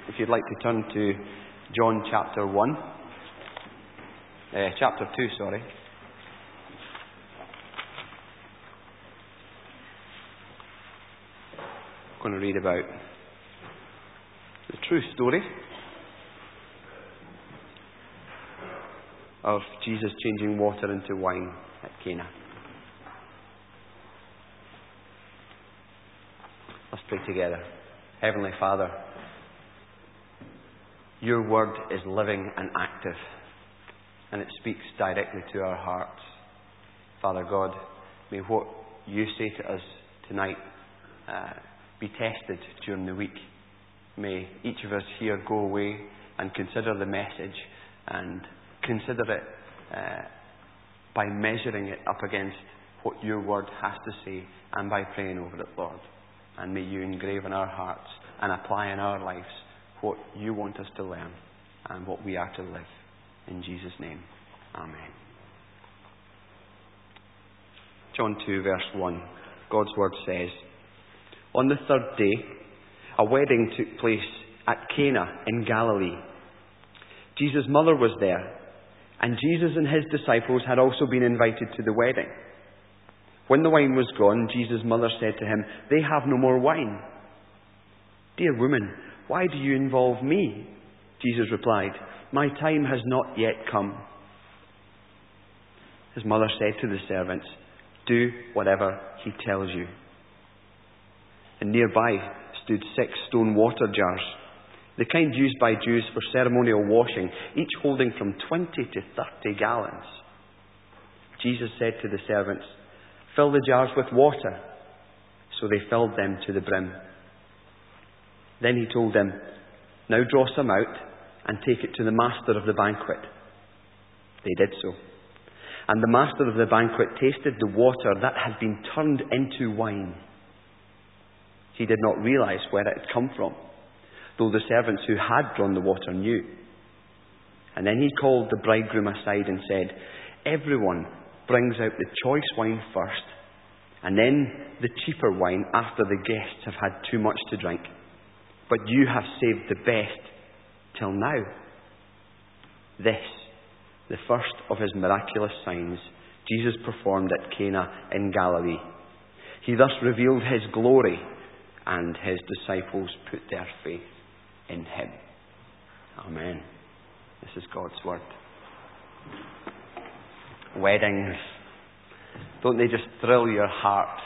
if you'd like to turn to John chapter 1. Chapter 2, sorry. I'm going to read about the true story of Jesus changing water into wine at Cana. Let's pray together. Heavenly Father, your word is living and active, and it speaks directly to our hearts. Father God, may what you say to us tonight be tested during the week. May each of us here go away and consider the message and consider it by measuring it up against what your word has to say and by praying over it, Lord. And may you engrave in our hearts and apply in our lives what you want us to learn and what we are to live. In Jesus' name, amen. John 2 verse 1, God's word says, "On the third day, a wedding took place at Cana in Galilee. Jesus' mother was there, and Jesus and his disciples had also been invited to the wedding. When the wine was gone, Jesus' mother said to him, 'They have no more wine.' 'Dear woman, why do you involve me?' Jesus replied, 'My time has not yet come.' His mother said to the servants, 'Do whatever he tells you.' And nearby stood 6 stone water jars, the kind used by Jews for ceremonial washing, each holding from 20 to 30 gallons. Jesus said to the servants, 'Fill the jars with water.' So they filled them to the brim. Then he told them, 'Now draw some out and take it to the master of the banquet.' They did so. And the master of the banquet tasted the water that had been turned into wine. He did not realize where it had come from, though the servants who had drawn the water knew. And then he called the bridegroom aside and said, 'Everyone brings out the choice wine first, and then the cheaper wine after the guests have had too much to drink. But you have saved the best till now.' This, the first of his miraculous signs, Jesus performed at Cana in Galilee. He thus revealed his glory, and his disciples put their faith in him." Amen. This is God's word. Weddings, don't they just thrill your heart?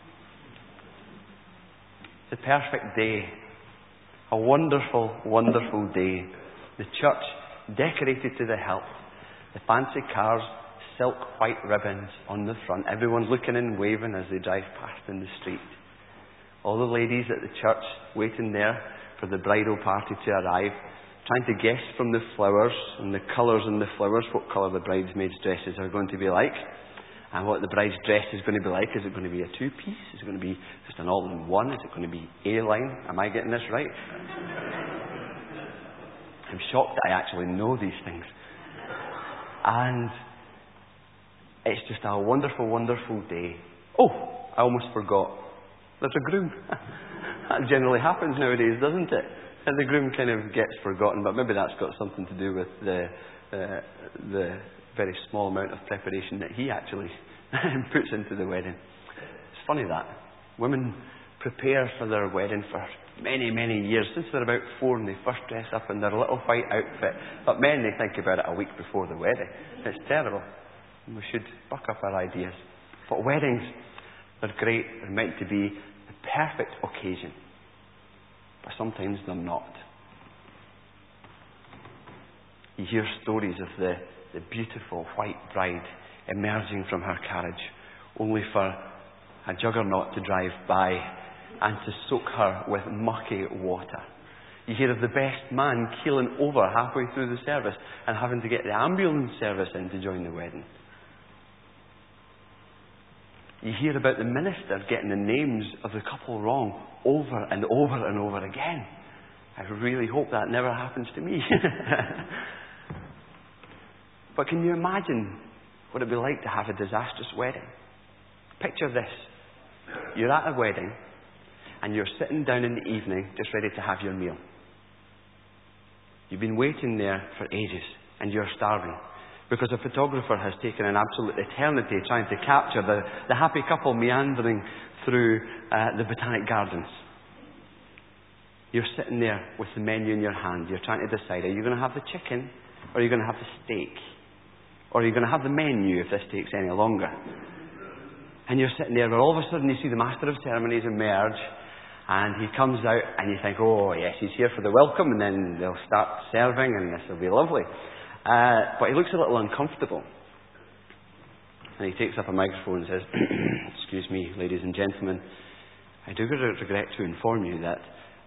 The perfect day. A wonderful, wonderful day. The church decorated to the hilt. The fancy cars, silk white ribbons on the front. Everyone looking and waving as they drive past in the street. All the ladies at the church waiting there for the bridal party to arrive, trying to guess from the flowers and the colours in the flowers what colour the bridesmaids' dresses are going to be like, and what the bride's dress is going to be like. Is it going to be a two-piece? Is it going to be just an all-in-one? Is it going to be A-line? Am I getting this right? I'm shocked that I actually know these things. And it's just a wonderful, wonderful day. Oh, I almost forgot. There's a groom. That generally happens nowadays, doesn't it? And the groom kind of gets forgotten, but maybe that's got something to do with the very small amount of preparation that he actually puts into the wedding. It's funny that. Women prepare for their wedding for many, many years, since they're about 4 and they first dress up in their little white outfit. But men, they think about it a week before the wedding. It's terrible. And we should buck up our ideas. But weddings, they're great. They're meant to be the perfect occasion. But sometimes they're not. You hear stories of the beautiful white bride emerging from her carriage, only for a juggernaut to drive by and to soak her with mucky water. You hear of the best man keeling over halfway through the service and having to get the ambulance service in to join the wedding. You hear about the minister getting the names of the couple wrong over and over and over again. I really hope that never happens to me. But can you imagine what it'd be like to have a disastrous wedding? Picture this. You're at a wedding and you're sitting down in the evening just ready to have your meal. You've been waiting there for ages, and you're starving. Because a photographer has taken an absolute eternity trying to capture the happy couple meandering through the Botanic Gardens. You're sitting there with the menu in your hand. You're trying to decide, are you going to have the chicken, or are you going to have the steak? Or are you going to have the menu if this takes any longer? And you're sitting there, where all of a sudden you see the Master of Ceremonies emerge, and he comes out, and you think, oh yes, he's here for the welcome, and then they'll start serving, and this will be lovely. But he looks a little uncomfortable. And he takes up a microphone and says, excuse me, ladies and gentlemen, I do regret to inform you that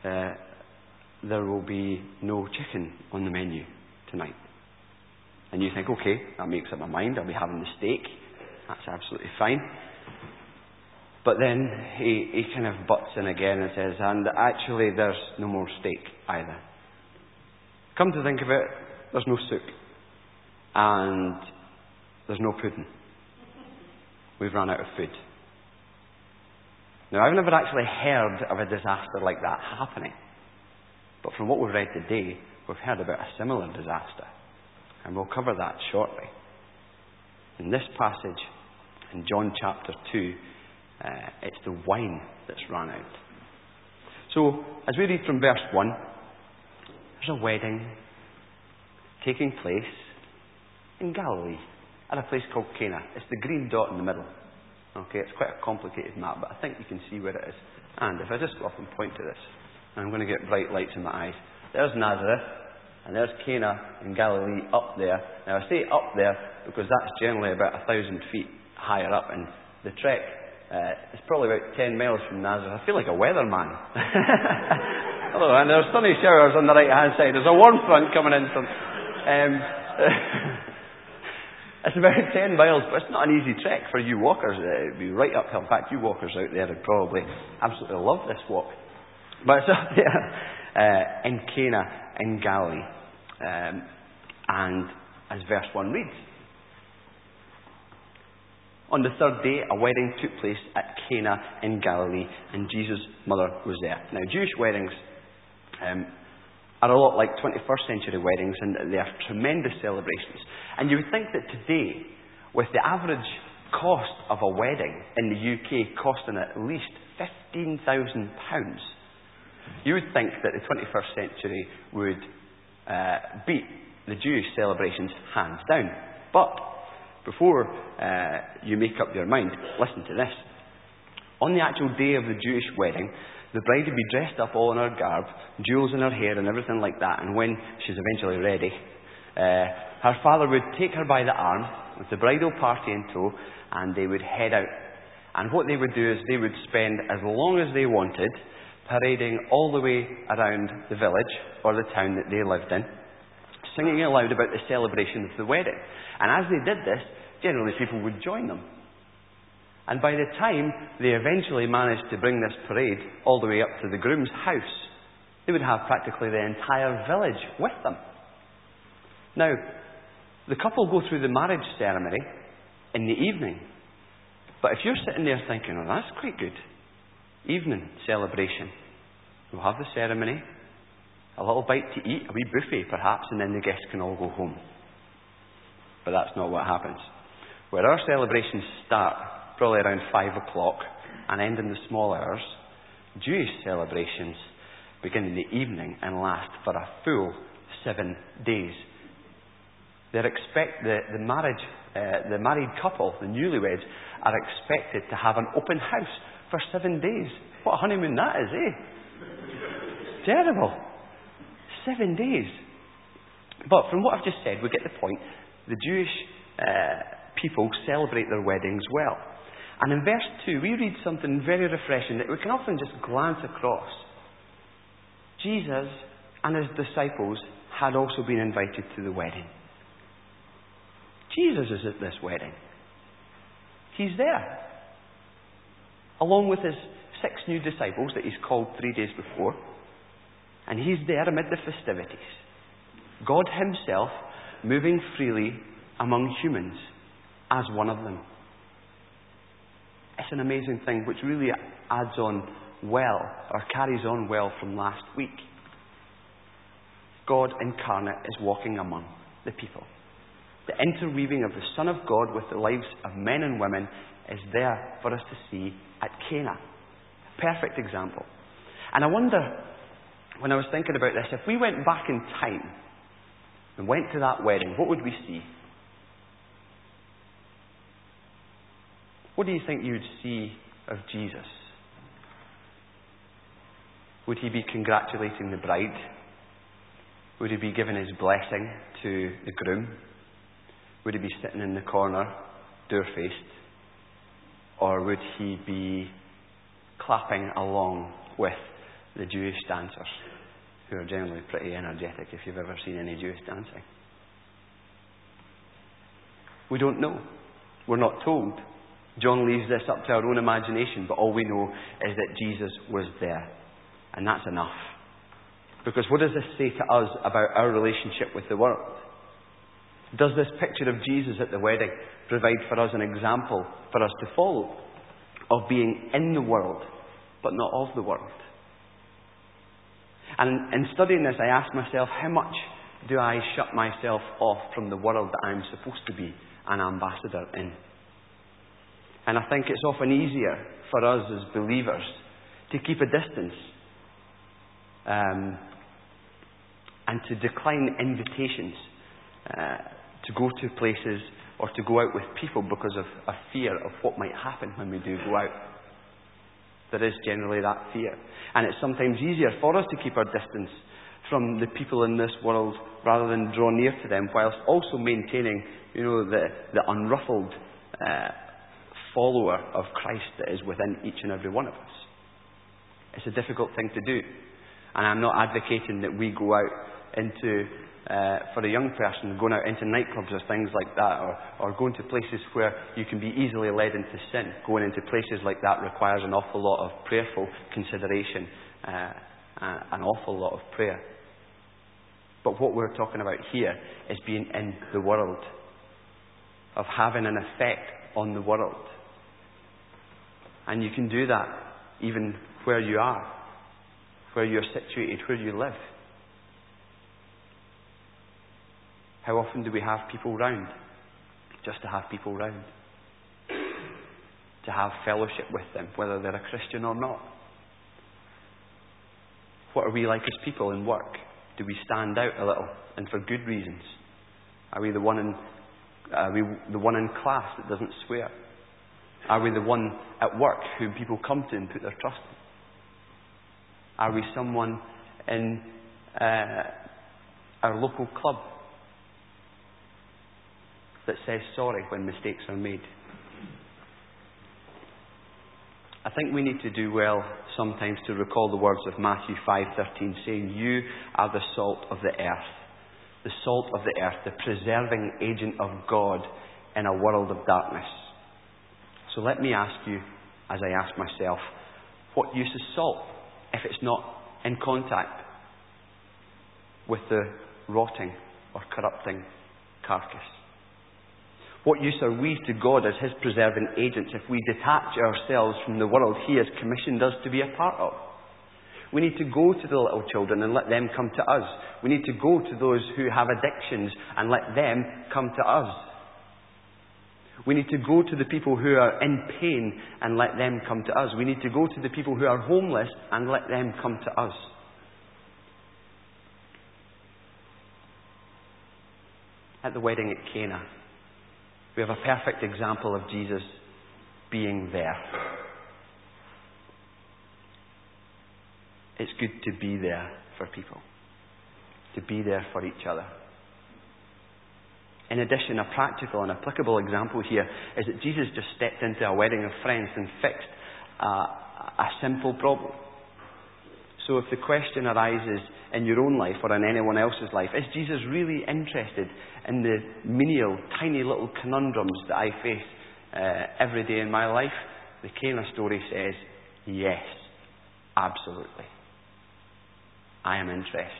there will be no chicken on the menu tonight. And you think, okay, that makes up my mind, I'll be having the steak. That's absolutely fine. But then he kind of butts in again and says, and actually there's no more steak either. Come to think of it, there's no soup. And there's no pudding. We've run out of food. Now, I've never actually heard of a disaster like that happening. But from what we've read today, we've heard about a similar disaster. And we'll cover that shortly. In this passage, in John chapter 2, it's the wine that's run out. So, as we read from verse 1, there's a wedding taking place in Galilee, at a place called Cana. It's the green dot in the middle. Okay, it's quite a complicated map, but I think you can see where it is. And if I just go up and point to this, I'm going to get bright lights in my eyes. There's Nazareth, and there's Cana in Galilee up there. Now, I say up there because that's generally about 1,000 feet higher up, and the trek is probably about 10 miles from Nazareth. I feel like a weatherman. Hello, and there's sunny showers on the right-hand side. There's a warm front coming in from... It's about 10 miles, but it's not an easy trek for you walkers. It'd be right uphill. In fact, you walkers out there would probably absolutely love this walk. But it's up there in Cana in Galilee. And as verse 1 reads, on the third day, a wedding took place at Cana in Galilee, and Jesus' mother was there. Now, Jewish weddings are a lot like 21st century weddings, and they are tremendous celebrations. And you would think that today, with the average cost of a wedding in the UK costing at least £15,000, you would think that the 21st century would beat the Jewish celebrations hands down. But before you make up your mind, listen to this. On the actual day of the Jewish wedding, the bride would be dressed up all in her garb, jewels in her hair and everything like that, and when she's eventually ready, her father would take her by the arm with the bridal party in tow, and they would head out. And what they would do is they would spend as long as they wanted parading all the way around the village or the town that they lived in, singing aloud about the celebration of the wedding. And as they did this, generally people would join them. And by the time they eventually managed to bring this parade all the way up to the groom's house, they would have practically the entire village with them. Now, the couple go through the marriage ceremony in the evening. But if you're sitting there thinking, oh, that's quite good. Evening celebration. We'll have the ceremony, a little bite to eat, a wee buffet perhaps, and then the guests can all go home. But that's not what happens. Where our celebrations start probably around 5 o'clock and end in the small hours, Jewish celebrations begin in the evening and last for a full 7 days. The married couple, the newlyweds, are expected to have an open house for 7 days. What a honeymoon that is, eh? Terrible. 7 days. But from what I've just said, we get the point. The Jewish people celebrate their weddings well. And in verse 2, we read something very refreshing that we can often just glance across. Jesus and his disciples had also been invited to the wedding. Jesus is at this wedding. He's there. Along with his 6 new disciples that he's called 3 days before. And he's there amid the festivities. God himself moving freely among humans as one of them. It's an amazing thing which really adds on well, or carries on well from last week. God incarnate is walking among the people. The interweaving of the Son of God with the lives of men and women is there for us to see at Cana. Perfect example. And I wonder, when I was thinking about this, if we went back in time and went to that wedding, what would we see? What do you think you would see of Jesus? Would he be congratulating the bride? Would he be giving his blessing to the groom? Would he be sitting in the corner, door-faced? Or would he be clapping along with the Jewish dancers, who are generally pretty energetic if you've ever seen any Jewish dancing? We don't know. We're not told. John leaves this up to our own imagination, but all we know is that Jesus was there. And that's enough. Because what does this say to us about our relationship with the world? Does this picture of Jesus at the wedding provide for us an example for us to follow of being in the world, but not of the world? And in studying this, I asked myself, how much do I shut myself off from the world that I'm supposed to be an ambassador in? And I think it's often easier for us as believers to keep a distance and to decline invitations to go to places or to go out with people because of a fear of what might happen when we do go out. There is generally that fear. And it's sometimes easier for us to keep our distance from the people in this world rather than draw near to them, whilst also maintaining, the unruffled follower of Christ that is within each and every one of us. It's a difficult thing to do. And I'm not advocating that we go out into, for a young person, going out into nightclubs or things like that, or going to places where you can be easily led into sin. Going into places like that requires an awful lot of prayerful consideration, an awful lot of prayer. But what we're talking about here is being in the world, of having an effect on the world. And you can do that even where you are, where you're situated, where you live. How often do we have people round? Just to have people round. To have fellowship with them, whether they're a Christian or not. What are we like as people in work? Do we stand out a little, and for good reasons? Are we the one in class that doesn't swear? Are we the one at work whom people come to and put their trust in? Are we someone in our local club that says sorry when mistakes are made? I think we need to do well sometimes to recall the words of Matthew 5:13, saying, "You are the salt of the earth, the salt of the earth, the preserving agent of God in a world of darkness." So let me ask you, as I ask myself, what use is salt if it's not in contact with the rotting or corrupting carcass? What use are we to God as his preserving agents if we detach ourselves from the world he has commissioned us to be a part of? We need to go to the little children and let them come to us. We need to go to those who have addictions and let them come to us. We need to go to the people who are in pain and let them come to us. We need to go to the people who are homeless and let them come to us. At the wedding at Cana, we have a perfect example of Jesus being there. It's good to be there for people, to be there for each other. In addition, a practical and applicable example here is that Jesus just stepped into a wedding of friends and fixed a simple problem. So if the question arises in your own life or in anyone else's life, is Jesus really interested in the menial, tiny little conundrums that I face every day in my life? The Cana story says, yes, absolutely. I am interested.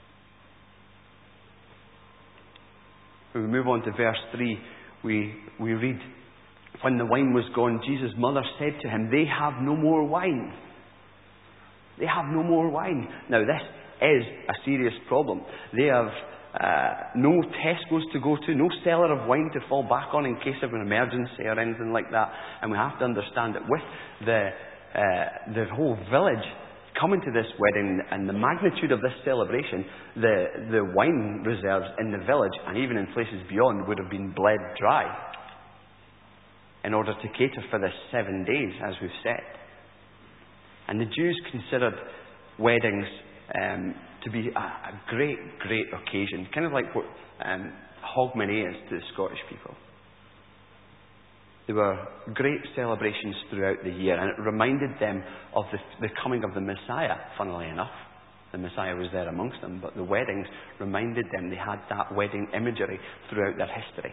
When we move on to verse 3, we read, "When the wine was gone, Jesus' mother said to him, 'They have no more wine.'" They have no more wine. Now is a serious problem. They have no Tesco's to go to, no cellar of wine to fall back on in case of an emergency or anything like that. And we have to understand that with the whole village coming to this wedding and the magnitude of this celebration, the wine reserves in the village and even in places beyond would have been bled dry in order to cater for this 7 days, as we've said. And the Jews considered weddings to be a great, great occasion, kind of like what Hogmanay is to the Scottish people. There were great celebrations throughout the year, and it reminded them of the coming of the Messiah, funnily enough. The Messiah was there amongst them, but the weddings reminded them they had that wedding imagery throughout their history.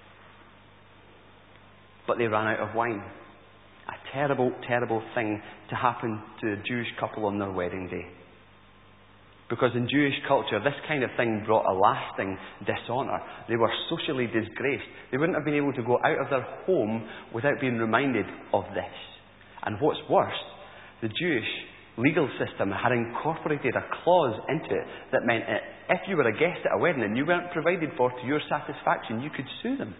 But they ran out of wine. A terrible, terrible thing to happen to a Jewish couple on their wedding day. Because in Jewish culture, this kind of thing brought a lasting dishonour. They were socially disgraced. They wouldn't have been able to go out of their home without being reminded of this. And what's worse, the Jewish legal system had incorporated a clause into it that meant that if you were a guest at a wedding and you weren't provided for to your satisfaction, you could sue them.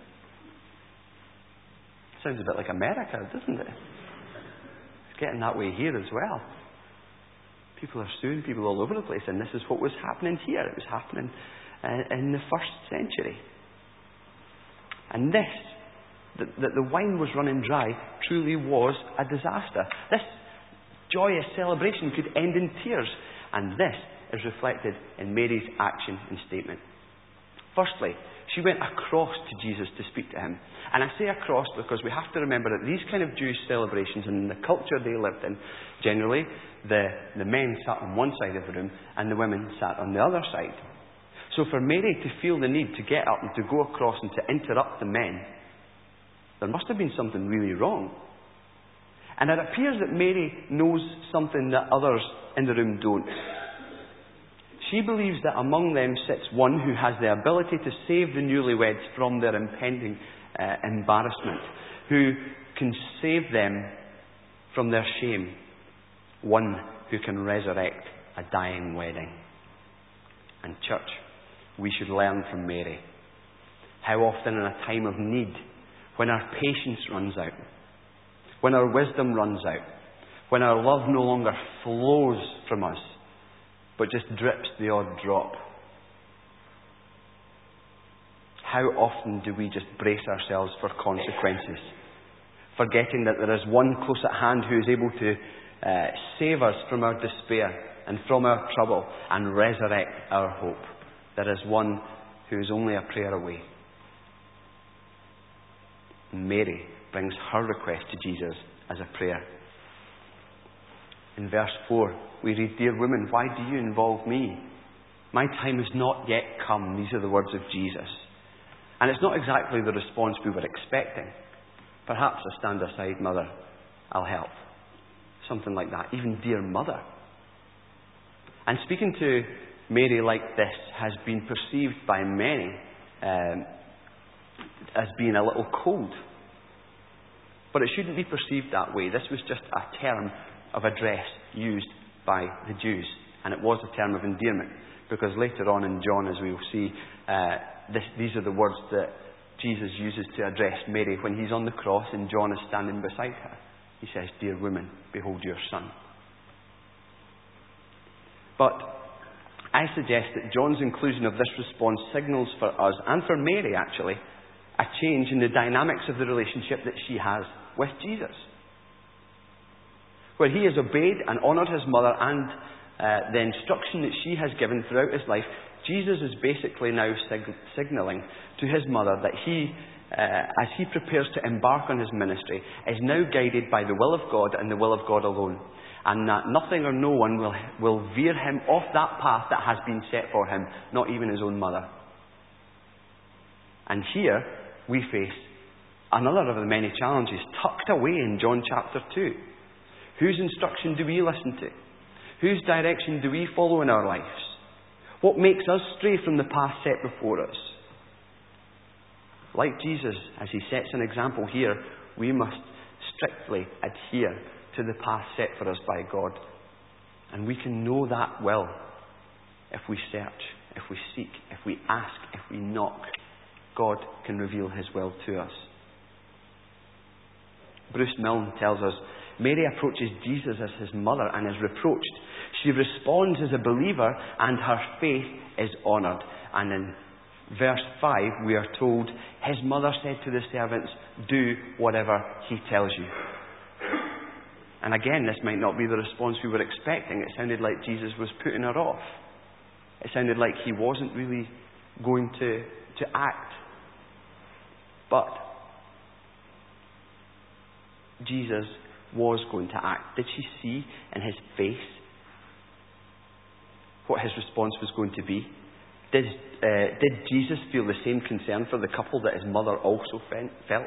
Sounds a bit like America, doesn't it? It's getting that way here as well. People are suing people all over the place, and this is what was happening here. It was happening in the 1st century. And this, that the wine was running dry, truly was a disaster. This joyous celebration could end in tears, and this is reflected in Mary's action and statement. Firstly, she went across to Jesus to speak to him. And I say across because we have to remember that these kind of Jewish celebrations and the culture they lived in, generally, the men sat on one side of the room and the women sat on the other side. So for Mary to feel the need to get up and to go across and to interrupt the men, there must have been something really wrong. And it appears that Mary knows something that others in the room don't. She believes that among them sits one who has the ability to save the newlyweds from their impending embarrassment, who can save them from their shame, one who can resurrect a dying wedding. And church, we should learn from Mary. How often in a time of need, when our patience runs out, when our wisdom runs out, when our love no longer flows from us, but just drips the odd drop. How often do we just brace ourselves for consequences, forgetting that there is one close at hand who is able to save us from our despair and from our trouble and resurrect our hope. There is one who is only a prayer away. And Mary brings her request to Jesus as a prayer. In verse 4, we read, "Dear women, why do you involve me? My time has not yet come." These are the words of Jesus. And it's not exactly the response we were expecting. Perhaps a stand aside, mother, I'll help. Something like that. Even dear mother. And speaking to Mary like this has been perceived by many as being a little cold. But it shouldn't be perceived that way. This was just a term of address used by the Jews. And it was a term of endearment. Because later on in John, as we will see, these are the words that Jesus uses to address Mary when he's on the cross and John is standing beside her. He says, "Dear woman, behold your son." But I suggest that John's inclusion of this response signals for us, and for Mary actually, a change in the dynamics of the relationship that she has with Jesus. Where he has obeyed and honoured his mother and the instruction that she has given throughout his life, Jesus is basically now signalling to his mother that he, as he prepares to embark on his ministry, is now guided by the will of God and the will of God alone. And that nothing or no one will veer him off that path that has been set for him, not even his own mother. And here we face another of the many challenges tucked away in John chapter 2. Whose instruction do we listen to? Whose direction do we follow in our lives? What makes us stray from the path set before us? Like Jesus, as he sets an example here, we must strictly adhere to the path set for us by God. And we can know that well if we search, if we seek, if we ask, if we knock, God can reveal his will to us. Bruce Milne tells us, Mary approaches Jesus as his mother and is reproached. She responds as a believer and her faith is honoured. And in verse 5 we are told, his mother said to the servants, do whatever he tells you. And again, this might not be the response we were expecting. It sounded like Jesus was putting her off. It sounded like he wasn't really going to act. But Jesus was going to act. Did she see in his face what his response was going to be? Did Jesus feel the same concern for the couple that his mother also felt?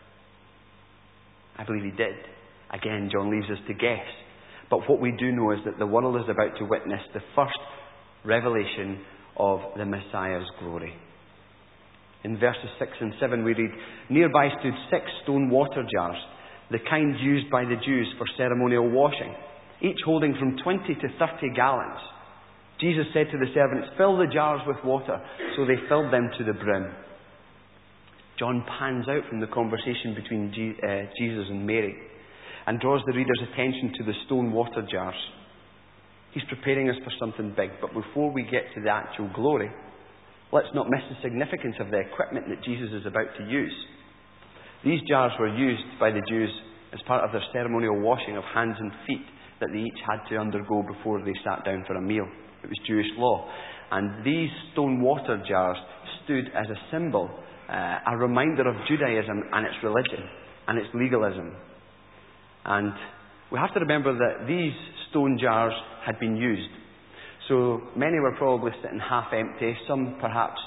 I believe he did. Again, John leaves us to guess. But what we do know is that the world is about to witness the first revelation of the Messiah's glory. In verses 6 and 7 we read, nearby stood 6 stone water jars, the kind used by the Jews for ceremonial washing, each holding from 20 to 30 gallons. Jesus said to the servants, fill the jars with water. So they filled them to the brim. John pans out from the conversation between Jesus and Mary and draws the reader's attention to the stone water jars. He's preparing us for something big, but before we get to the actual glory, let's not miss the significance of the equipment that Jesus is about to use. These jars were used by the Jews as part of their ceremonial washing of hands and feet that they each had to undergo before they sat down for a meal. It was Jewish law. And these stone water jars stood as a symbol, a reminder of Judaism and its religion and its legalism. And we have to remember that these stone jars had been used. So many were probably sitting half empty, some perhaps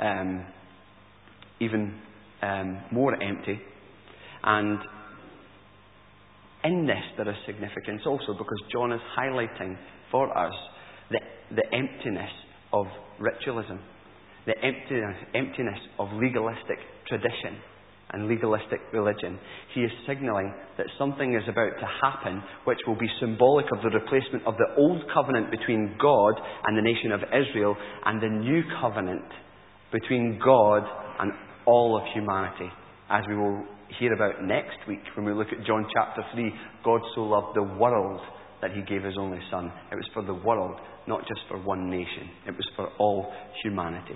even more empty. And in this there is significance also, because John is highlighting for us the emptiness of ritualism, the emptiness of legalistic tradition and legalistic religion. He is signalling that something is about to happen which will be symbolic of the replacement of the old covenant between God and the nation of Israel and the new covenant between God and all of humanity, as we will hear about next week when we look at John chapter 3. God so loved the world that he gave his only Son. It was for the world, not just for one nation. It was for all humanity.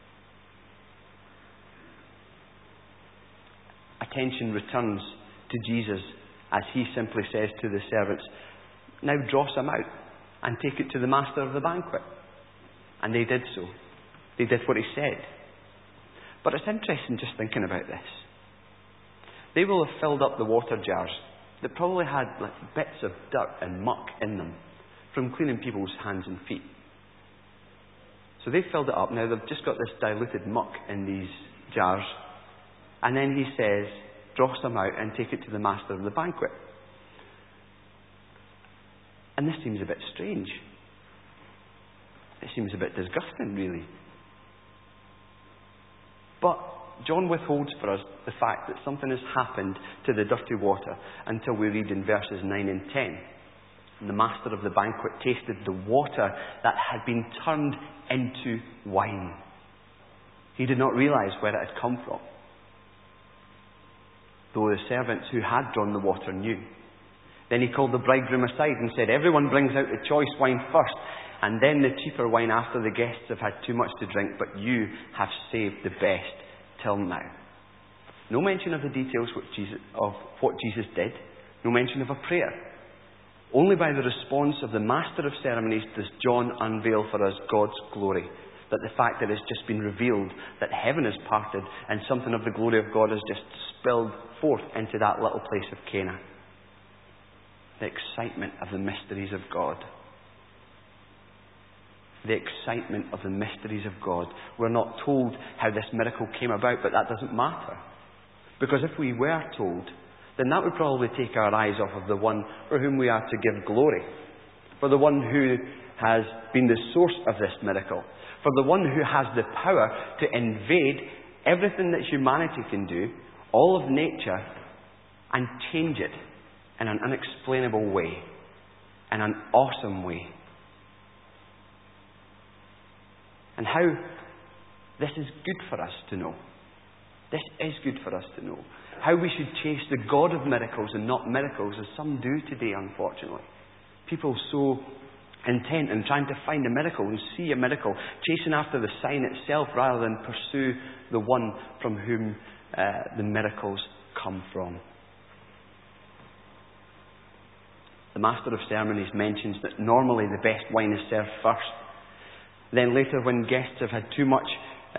Attention returns to Jesus as he simply says to the servants, now draw some out and take it to the master of the banquet. And they did so. They did what he said. But it's interesting just thinking about this. They will have filled up the water jars that probably had bits of dirt and muck in them from cleaning people's hands and feet. So they filled it up. Now they've just got this diluted muck in these jars. And then he says, draw some out and take it to the master of the banquet. And this seems a bit strange. It seems a bit disgusting, really. But John withholds for us the fact that something has happened to the dirty water until we read in verses 9 and 10. And the master of the banquet tasted the water that had been turned into wine. He did not realize where it had come from, though the servants who had drawn the water knew. Then he called the bridegroom aside and said, everyone brings out the choice wine first, and then the cheaper wine after the guests have had too much to drink, but you have saved the best till now. No mention of the details of what Jesus did. No mention of a prayer. Only by the response of the master of ceremonies does John unveil for us God's glory. That the fact that it's just been revealed, that heaven has parted and something of the glory of God has just spilled forth into that little place of Cana. The excitement of the mysteries of God. The excitement of the mysteries of God. We're not told how this miracle came about, but that doesn't matter. Because if we were told, then that would probably take our eyes off of the one for whom we are to give glory. For the one who has been the source of this miracle. For the one who has the power to invade everything that humanity can do, all of nature, and change it in an unexplainable way, in an awesome way. And how this is good for us to know. This is good for us to know. How we should chase the God of miracles and not miracles, as some do today, unfortunately. People so intent in trying to find a miracle and see a miracle, chasing after the sign itself rather than pursue the one from whom the miracles come from. The Master of Ceremonies mentions that normally the best wine is served first. Then later, when guests have had too much,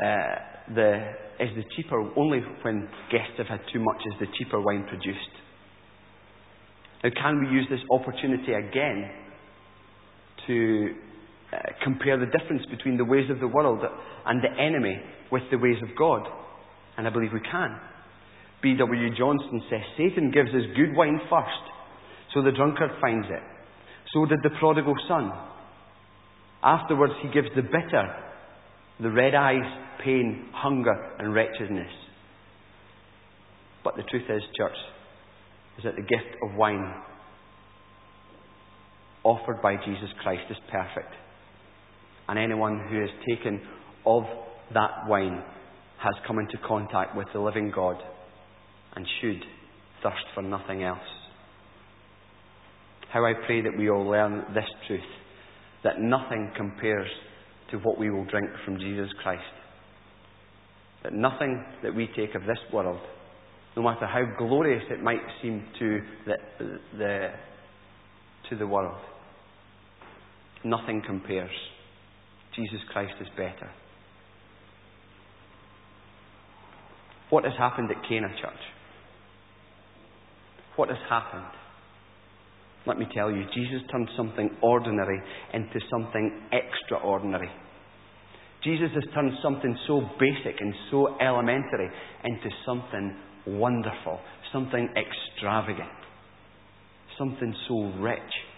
only when guests have had too much is the cheaper wine produced. Now, can we use this opportunity again to compare the difference between the ways of the world and the enemy with the ways of God? And I believe we can. B.W. Johnson says, Satan gives us good wine first, so the drunkard finds it. So did the prodigal son. Afterwards he gives the bitter, the red eyes, pain, hunger and wretchedness. But the truth is, church, is that the gift of wine offered by Jesus Christ is perfect. And anyone who has taken of that wine has come into contact with the living God and should thirst for nothing else. How I pray that we all learn this truth, that nothing compares to what we will drink from Jesus Christ. That nothing that we take of this world, no matter how glorious it might seem to the world, nothing compares. Jesus Christ is better. What has happened at Cana, church? What has happened? Let me tell you, Jesus turned something ordinary into something extraordinary. Jesus has turned something so basic and so elementary into something wonderful, something extravagant, something so rich.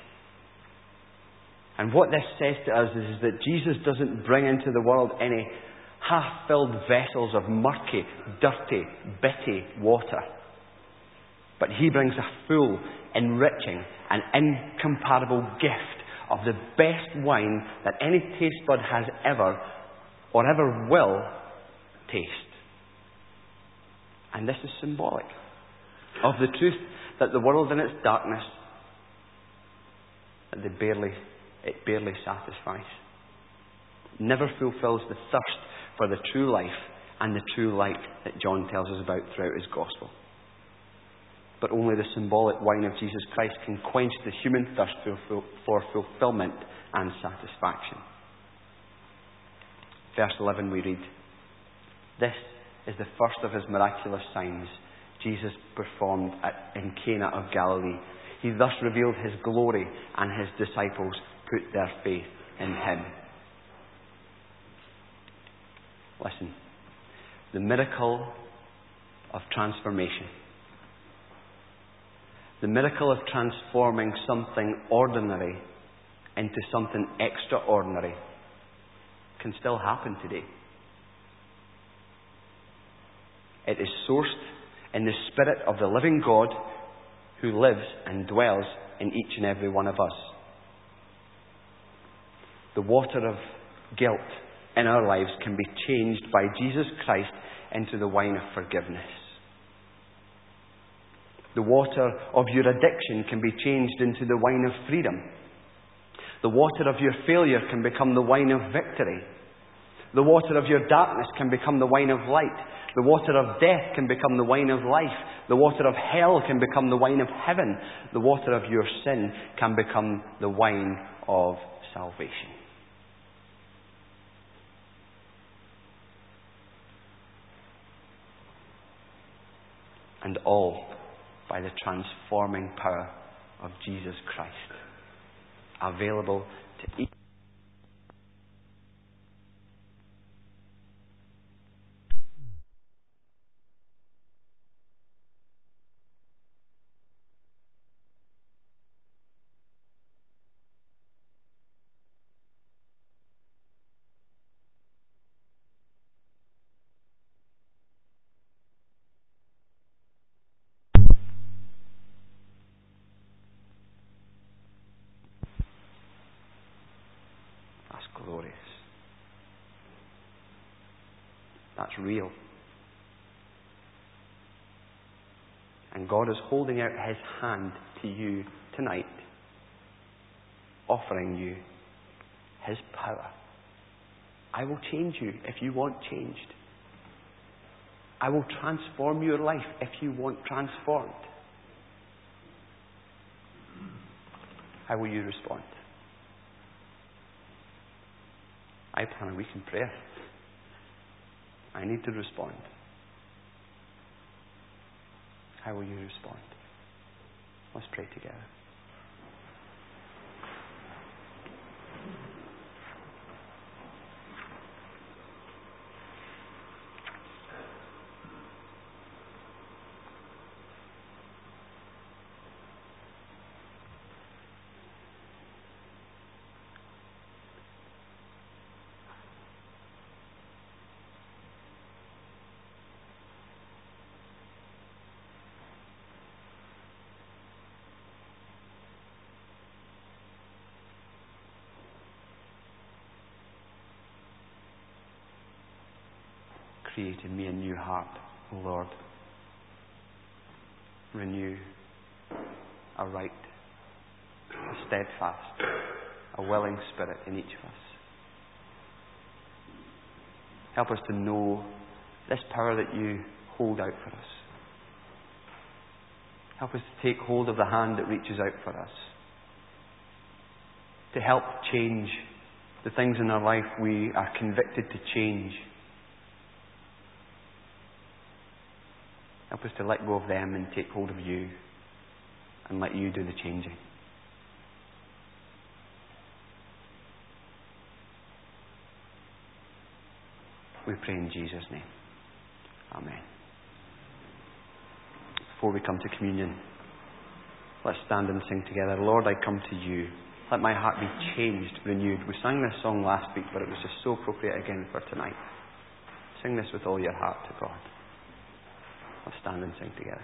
And what this says to us is that Jesus doesn't bring into the world any half-filled vessels of murky, dirty, bitty water. But he brings a full, enriching and incomparable gift of the best wine that any taste bud has ever or ever will taste. And this is symbolic of the truth that the world in its darkness, that it barely satisfies. Never fulfills the thirst for the true life and the true light that John tells us about throughout his gospel. But only the symbolic wine of Jesus Christ can quench the human thirst for fulfillment and satisfaction. Verse 11 we read, "This is the first of his miraculous signs Jesus performed in Cana of Galilee. He thus revealed his glory, and his disciples put their faith in him." Listen, the miracle of transformation, the miracle of transforming something ordinary into something extraordinary, can still happen today. It is sourced in the Spirit of the living God who lives and dwells in each and every one of us. The water of guilt in our lives can be changed by Jesus Christ into the wine of forgiveness. The water of your addiction can be changed into the wine of freedom. The water of your failure can become the wine of victory. The water of your darkness can become the wine of light. The water of death can become the wine of life. The water of hell can become the wine of heaven. The water of your sin can become the wine of salvation. And all by the transforming power of Jesus Christ, available to each. That's real. And God is holding out His hand to you tonight, offering you His power. I will change you if you want changed. I will transform your life if you want transformed. How will you respond? I plan a week in prayer. I need to respond. How will you respond? Let's pray together. Create in me a new heart, O Lord. Renew a right, a steadfast, a willing spirit in each of us. Help us to know this power that you hold out for us. Help us to take hold of the hand that reaches out for us. To help change the things in our life we are convicted to change. Help us to let go of them and take hold of you and let you do the changing. We pray in Jesus' name. Amen. Before we come to communion, let's stand and sing together. Lord, I come to you. Let my heart be changed, renewed. We sang this song last week, but it was just so appropriate again for tonight. Sing this with all your heart to God. Let's stand and sing together.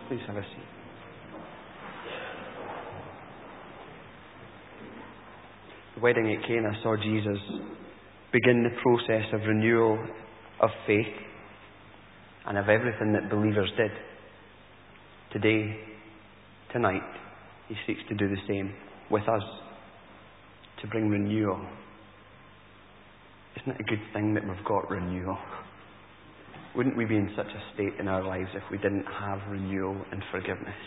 Please have a seat. The wedding at Cana saw Jesus begin the process of renewal of faith and of everything that believers did. Today, tonight, he seeks to do the same with us, to bring renewal. Isn't it a good thing that we've got renewal? Wouldn't we be in such a state in our lives if we didn't have renewal and forgiveness?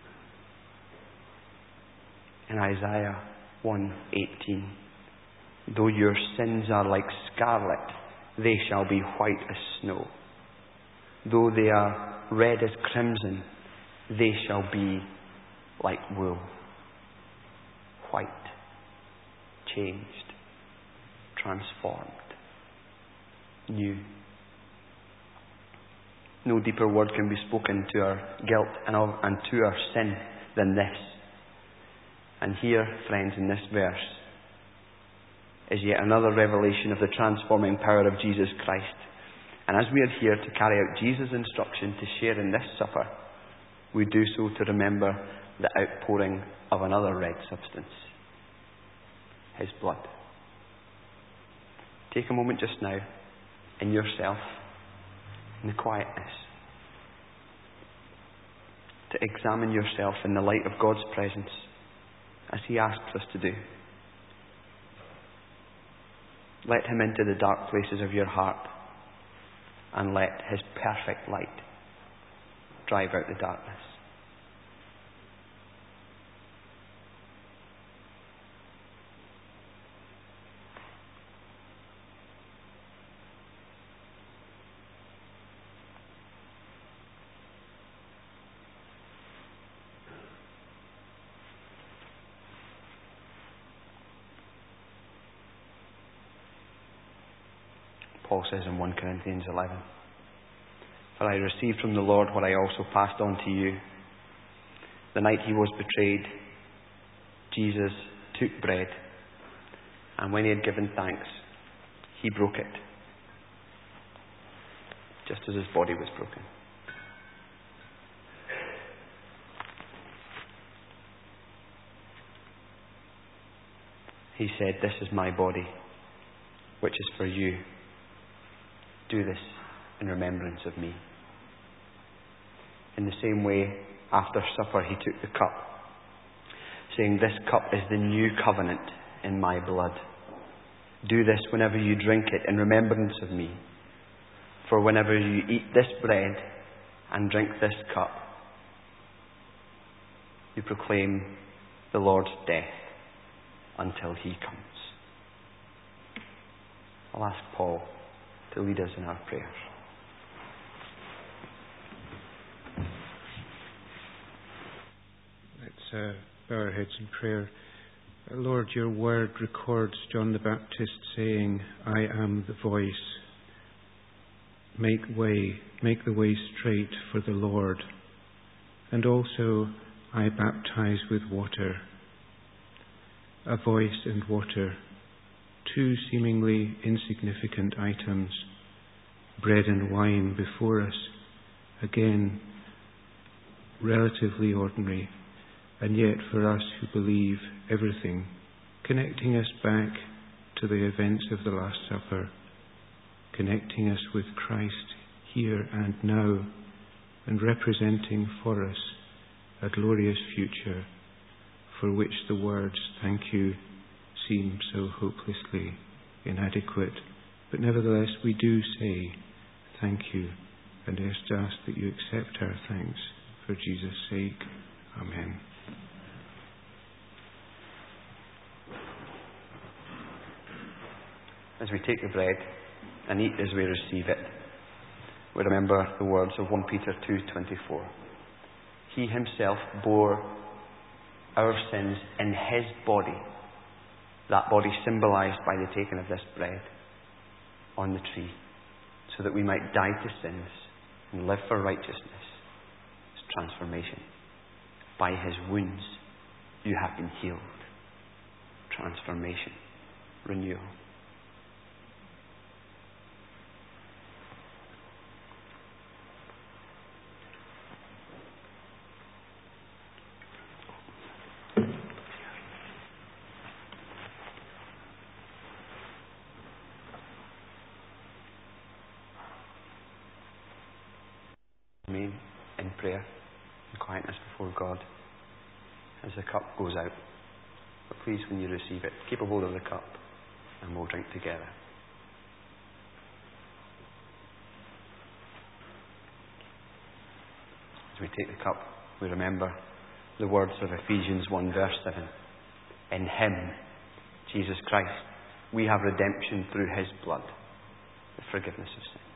In Isaiah 1:18, though your sins are like scarlet, they shall be white as snow. Though they are red as crimson, they shall be like wool. White, changed, transformed, new. No deeper word can be spoken to our guilt and to our sin than this. And here, friends, in this verse, is yet another revelation of the transforming power of Jesus Christ. And as we adhere to carry out Jesus' instruction to share in this supper, we do so to remember the outpouring of another red substance, His blood. Take a moment just now, in yourself, in the quietness, to examine yourself in the light of God's presence, as He asks us to do. Let Him into the dark places of your heart, and let His perfect light drive out the darkness. Paul says in 1 Corinthians 11, for I received from the Lord what I also passed on to you. The night He was betrayed, Jesus took bread, and when He had given thanks, He broke it, just as His body was broken. He said, this is my body, which is for you. Do this in remembrance of me. In the same way, after supper, He took the cup, saying, this cup is the new covenant in my blood. Do this whenever you drink it in remembrance of me. For whenever you eat this bread and drink this cup, you proclaim the Lord's death until He comes. I'll ask Paul to lead us in our prayers. Let's bow our heads in prayer. Lord, your word records John the Baptist saying, I am the voice. Make the way straight for the Lord. And also, I baptize with water. A voice and water, two seemingly insignificant items, bread and wine before us, again, relatively ordinary, and yet for us who believe everything, connecting us back to the events of the Last Supper, connecting us with Christ here and now, and representing for us a glorious future for which the words thank you seem so hopelessly inadequate. But nevertheless, we do say thank you, and just ask that you accept our thanks for Jesus' sake. Amen. As we take the bread and eat as we receive it, we remember the words of 1 Peter 2:24. He Himself bore our sins in His body, that body symbolized by the taking of this bread on the tree, so that we might die to sins and live for righteousness. It's transformation. By His wounds you have been healed. Transformation. Renewal. remain in prayer and quietness before God as the cup goes out. But please, when you receive it, keep a hold of the cup and we'll drink together. As we take the cup, we remember the words of Ephesians 1 verse 7. In Him, Jesus Christ, we have redemption through His blood, the forgiveness of sins.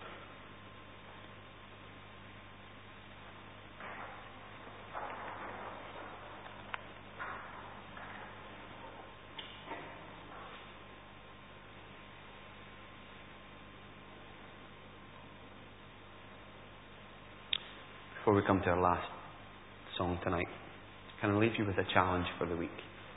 Before we come to our last song tonight, can I leave you with a challenge for the week?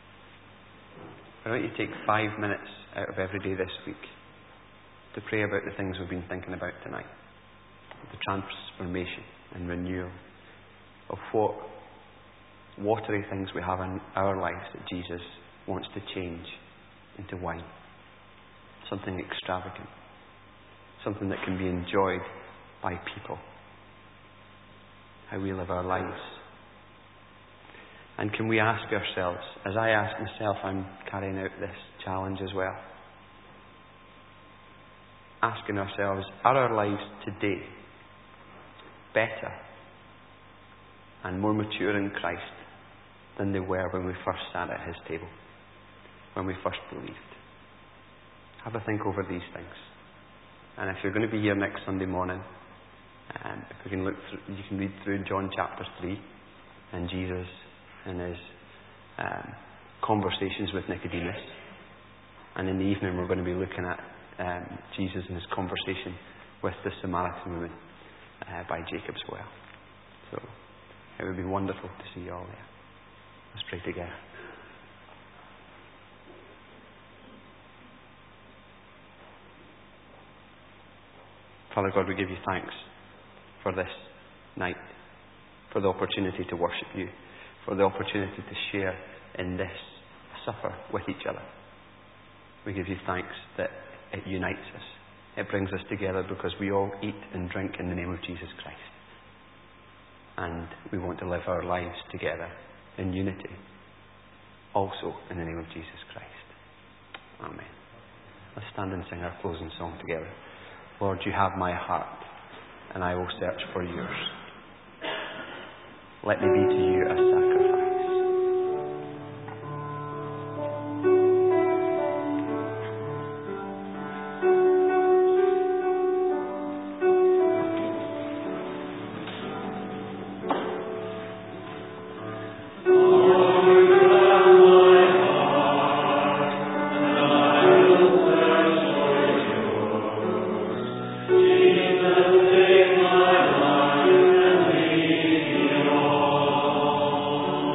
I want you to take 5 minutes out of every day this week to pray about the things we've been thinking about tonight. The transformation and renewal of what watery things we have in our lives that Jesus wants to change into wine. Something extravagant. Something that can be enjoyed by people. How we live our lives. And can we ask ourselves, as I ask myself, I'm carrying out this challenge as well. Asking ourselves, are our lives today better and more mature in Christ than they were when we first sat at His table, when we first believed? Have a think over these things. And if you're going to be here next Sunday morning, if we can look through, you can read through John chapter 3 and Jesus and His conversations with Nicodemus. And in the evening we're going to be looking at Jesus and His conversation with the Samaritan woman by Jacob's well. So it would be wonderful to see you all there. Let's pray together. Father God, we give you thanks for this night, for the opportunity to worship you, for the opportunity to share in this supper with each other. We give you thanks that it unites us. It brings us together because we all eat and drink in the name of Jesus Christ. And we want to live our lives together in unity, also in the name of Jesus Christ. Amen. Let's stand and sing our closing song together. Lord, you have my heart, and I will search for yours. Let me be to you a sacrifice. Jesus, take my life and lead me on.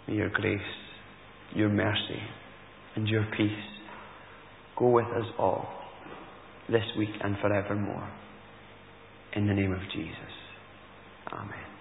May your grace, your mercy, and your peace go with us all this week and forevermore. In the name of Jesus. Amen.